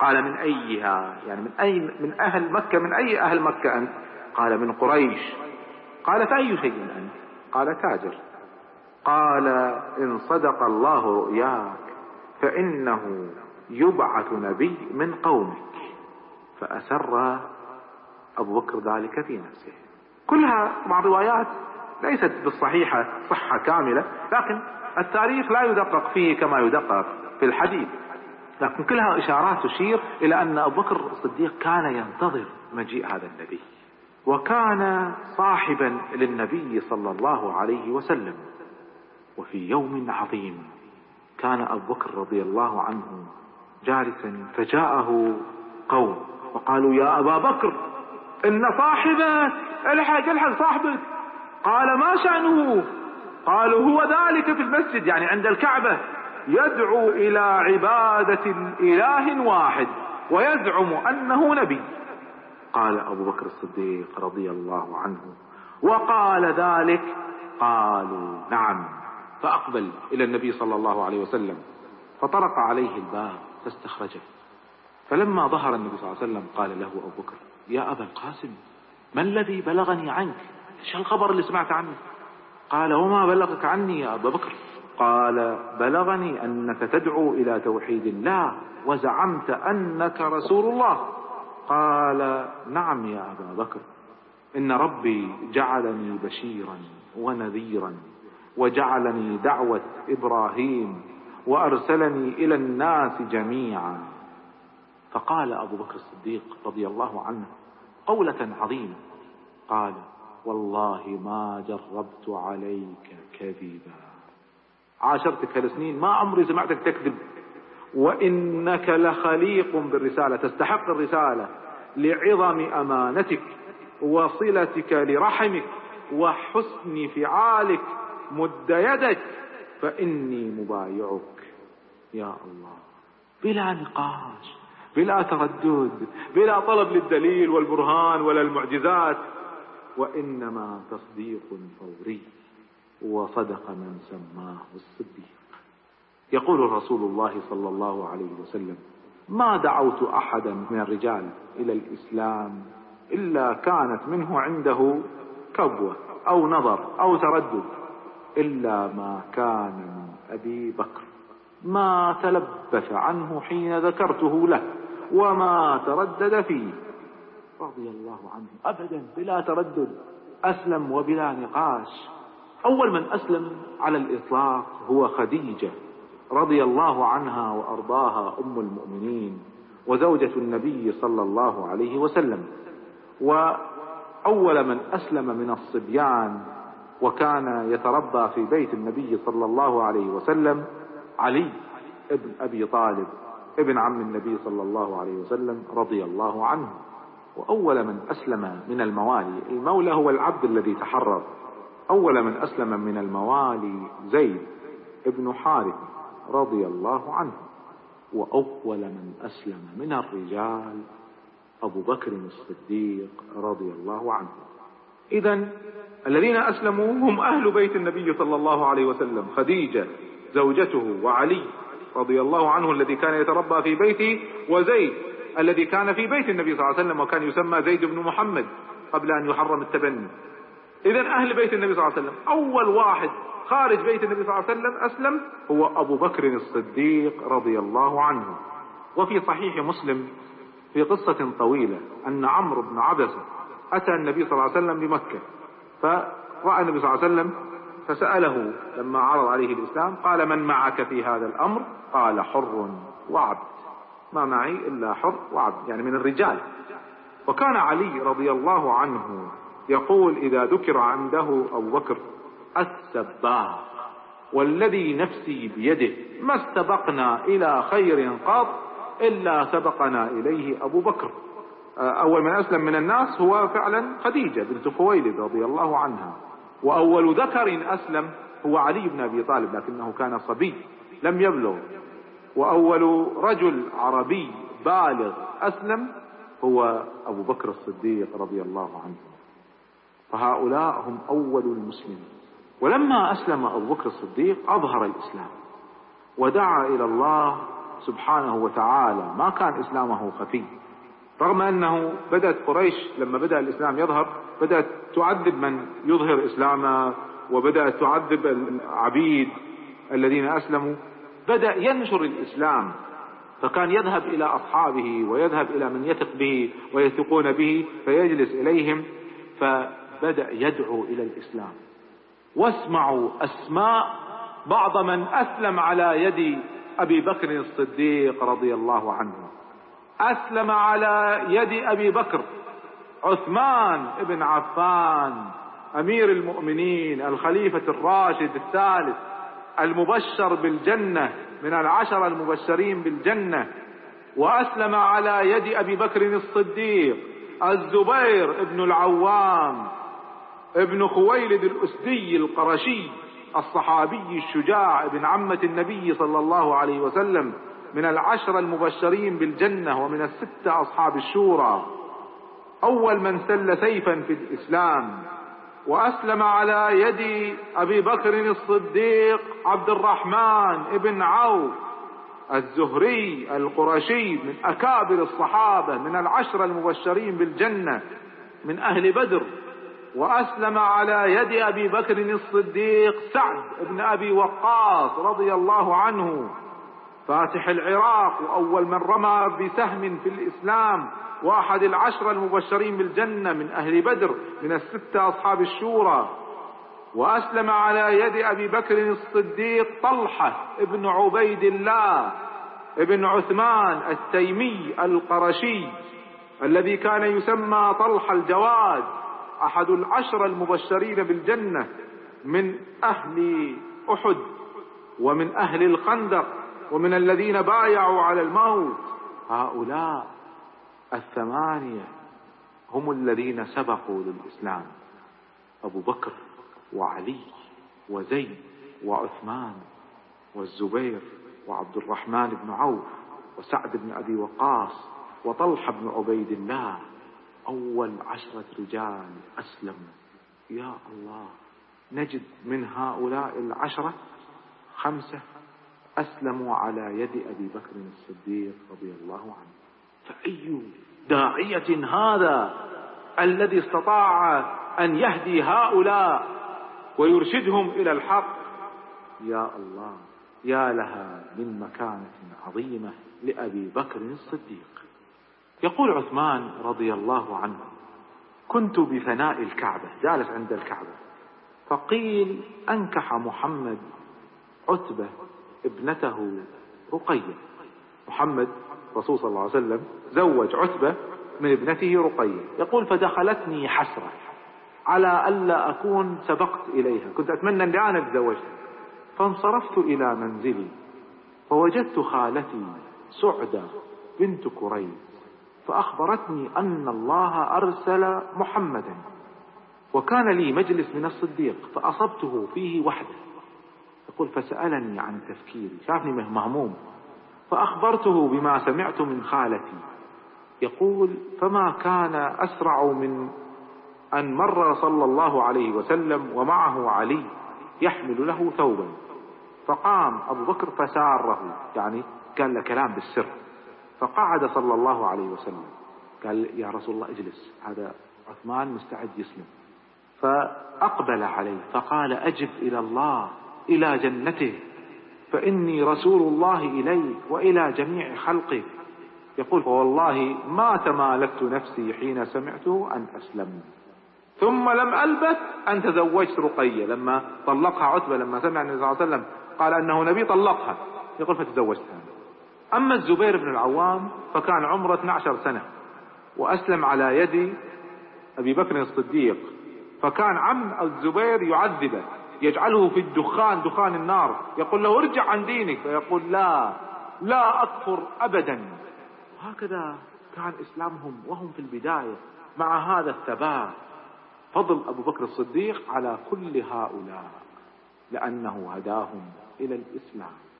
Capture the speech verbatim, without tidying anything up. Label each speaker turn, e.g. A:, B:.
A: قال من أيها؟ يعني من أي من أهل مكة؟ من أي أهل مكة أنت؟ قال من قريش. قال فأي شيء أنت؟ قال تاجر. قال إن صدق الله رؤياك فإنه يبعث نبي من قومك. فأسر أبو بكر ذلك في نفسه. كلها مع روايات ليست بالصحيحة صحة كاملة، لكن التاريخ لا يدقق فيه كما يدقق في الحديث، لكن كلها إشارات تشير إلى أن أبو بكر الصديق كان ينتظر مجيء هذا النبي، وكان صاحبا للنبي صلى الله عليه وسلم. وفي يوم عظيم كان أبو بكر رضي الله عنه جالسا، فجاءه قوم وقالوا يا أبا بكر إن صاحبك، الحق الحق صاحبك. قال ما شأنه؟ قالوا هو ذلك في المسجد، يعني عند الكعبة، يدعو إلى عبادة إله واحد ويزعم أنه نبي. قال أبو بكر الصديق رضي الله عنه وقال ذلك؟ قالوا نعم. فأقبل إلى النبي صلى الله عليه وسلم فطرق عليه الباب فاستخرجه. فلما ظهر النبي صلى الله عليه وسلم قال له أبو بكر يا أبا القاسم ما الذي بلغني عنك؟ ايش الخبر اللي سمعت عنه؟ قال وما بلغك عني يا أبا بكر؟ قال بلغني أنك تدعو إلى توحيد الله وزعمت أنك رسول الله. قال نعم يا أبا بكر، إن ربي جعلني بشيرا ونذيرا وجعلني دعوة إبراهيم وأرسلني إلى الناس جميعا. فقال أبو بكر الصديق رضي الله عنه قولة عظيمة، قال والله ما جربت عليك كذبا، عاشرتك هالسنين ما عمري سمعتك تكذب، وإنك لخليق بالرسالة، تستحق الرسالة لعظم أمانتك وصلتك لرحمك وحسن فعالك، مد يدك فإني مبايعك. يا الله، بلا نقاش، بلا تردد، بلا طلب للدليل والبرهان ولا المعجزات، وإنما تصديق فوري. وصدق من سماه الصديق. يقول رسول الله صلى الله عليه وسلم ما دعوت أحدا من الرجال إلى الإسلام إلا كانت منه عنده كبوة أو نظر أو تردد، إلا ما كان من أبي بكر، ما تلبث عنه حين ذكرته له وما تردد فيه رضي الله عنه أبدا، بلا تردد، أسلم وبلا نقاش. أول من أسلم على الإطلاق هو خديجة رضي الله عنها وأرضاها، أم المؤمنين وزوجة النبي صلى الله عليه وسلم. وأول من أسلم من الصبيان وكان يتربى في بيت النبي صلى الله عليه وسلم علي ابن أبي طالب ابن عم النبي صلى الله عليه وسلم رضي الله عنه. وأول من أسلم من الموالي، المولى هو العبد الذي تحرر، أول من أسلم من الموالي زيد ابن حارثة رضي الله عنه. وأول من أسلم من الرجال أبو بكر الصديق رضي الله عنه. إذن الذين أسلموا هم أهل بيت النبي صلى الله عليه وسلم، خديجة زوجته وعلي رضي الله عنه الذي كان يتربى في بيته، وزيد الذي كان في بيت النبي صلى الله عليه وسلم وكان يسمى زيد بن محمد قبل أن يحرم التبني. إذن أهل بيت النبي صلى الله عليه وسلم. أول واحد خارج بيت النبي صلى الله عليه وسلم أسلم هو أبو بكر الصديق رضي الله عنه. وفي صحيح مسلم في قصة طويلة أن عمرو بن عبسة أتى النبي صلى الله عليه وسلم بمكة، فرأى النبي صلى الله عليه وسلم فسأله لما عرض عليه الإسلام قال من معك في هذا الأمر؟ قال حر وعبد، ما معي إلا حر وعبد، يعني من الرجال. وكان علي رضي الله عنه يقول إذا ذكر عنده أبو بكر السباق والذي نفسي بيده ما استبقنا إلى خير قط إلا سبقنا إليه أبو بكر. أول من أسلم من الناس هو فعلا خديجة بنت خويلد رضي الله عنها. وأول ذكر أسلم هو علي بن أبي طالب لكنه كان صبي لم يبلغ. وأول رجل عربي بالغ أسلم هو أبو بكر الصديق رضي الله عنه. فهؤلاء هم أول المسلمين. ولما أسلم أبو بكر الصديق أظهر الإسلام ودعا إلى الله سبحانه وتعالى ما كان إسلامه خفي، رغم أنه بدأت قريش لما بدأ الإسلام يظهر بدأت تعذب من يظهر إسلامه، وبدأت تعذب العبيد الذين أسلموا. بدأ ينشر الإسلام، فكان يذهب إلى أصحابه ويذهب إلى من يثق به ويثقون به فيجلس إليهم، فبدأ يدعو إلى الإسلام. واسمعوا أسماء بعض من أسلم على يد أبي بكر الصديق رضي الله عنه. أسلم على يد أبي بكر عثمان بن عفان أمير المؤمنين الخليفة الراشد الثالث المبشر بالجنة من العشر المبشرين بالجنة. وأسلم على يد أبي بكر الصديق الزبير بن العوام ابن خويلد الأسدي القرشي الصحابي الشجاع ابن عمة النبي صلى الله عليه وسلم من العشر المبشرين بالجنة ومن الستة أصحاب الشورى، أول من سل سيفا في الإسلام. وأسلم على يد أبي بكر الصديق عبد الرحمن بن عوف الزهري القرشي من أكابر الصحابة من العشر المبشرين بالجنة من أهل بدر. وأسلم على يد أبي بكر الصديق سعد بن أبي وقاص رضي الله عنه فاتح العراق وأول من رمى بسهم في الإسلام واحد العشر المبشرين بالجنة من أهل بدر من الستة أصحاب الشورى. وأسلم على يد أبي بكر الصديق طلحة ابن عبيد الله ابن عثمان التيمي القرشي الذي كان يسمى طلحة الجواد أحد العشر المبشرين بالجنة من أهل أحد ومن أهل الخندق ومن الذين بايعوا على الموت. هؤلاء الثمانية هم الذين سبقوا للإسلام، أبو بكر وعلي وزيد وعثمان والزبير وعبد الرحمن بن عوف وسعد بن أبي وقاص وطلحة بن عبيد الله، أول عشرة رجال أسلموا. يا الله، نجد من هؤلاء العشرة خمسة أسلموا على يد أبي بكر الصديق رضي الله عنه. فأي داعية هذا الذي استطاع أن يهدي هؤلاء ويرشدهم إلى الحق. يا الله، يا لها من مكانة عظيمة لأبي بكر الصديق. يقول عثمان رضي الله عنه: كنت بفناء الكعبة، جالس عند الكعبة، فقيل أنكح محمد عتبة ابنته رقية. محمد رسول صلى الله عليه وسلم زوج عتبة من ابنته رقية. يقول: فدخلتني حسرة على ألا أكون سبقت إليها، كنت أتمنى أن أنا أتزوجها. فانصرفت إلى منزلي فوجدت خالتي سعدة بنت كريز فأخبرتني أن الله أرسل محمدا، وكان لي مجلس من الصديق فأصبته فيه وحده. يقول: فسألني عن تفكيري، شافني مهموم، فأخبرته بما سمعت من خالتي. يقول: فما كان أسرع من أن مر صلى الله عليه وسلم ومعه علي يحمل له ثوبا، فقام أبو بكر فساره، يعني قال له كلام بالسر، فقعد صلى الله عليه وسلم. قال: يا رسول الله اجلس، هذا عثمان مستعد يسلم. فأقبل عليه فقال: أجب إلى الله إلى جنته، فإني رسول الله إليك وإلى جميع خلقه. يقول: فوالله ما تمالكت نفسي حين سمعته أن أسلم، ثم لم ألبث أن تزوجت رقية. لما طلقها عتبة، لما سمع النبي صلى الله عليه وسلم قال أنه نبي طلقها، يقول: فتزوجتها. أما الزبير بن العوام فكان عمره اثنتي عشرة سنة وأسلم على يد أبي بكر الصديق، فكان عم الزبير يعذبه، يجعله في الدخان، دخان النار، يقول له: ارجع عن دينك، فيقول: لا لا أكفر أبدا. هكذا كان إسلامهم وهم في البداية مع هذا الثبات. فضل أبو بكر الصديق على كل هؤلاء لأنه هداهم إلى الإسلام.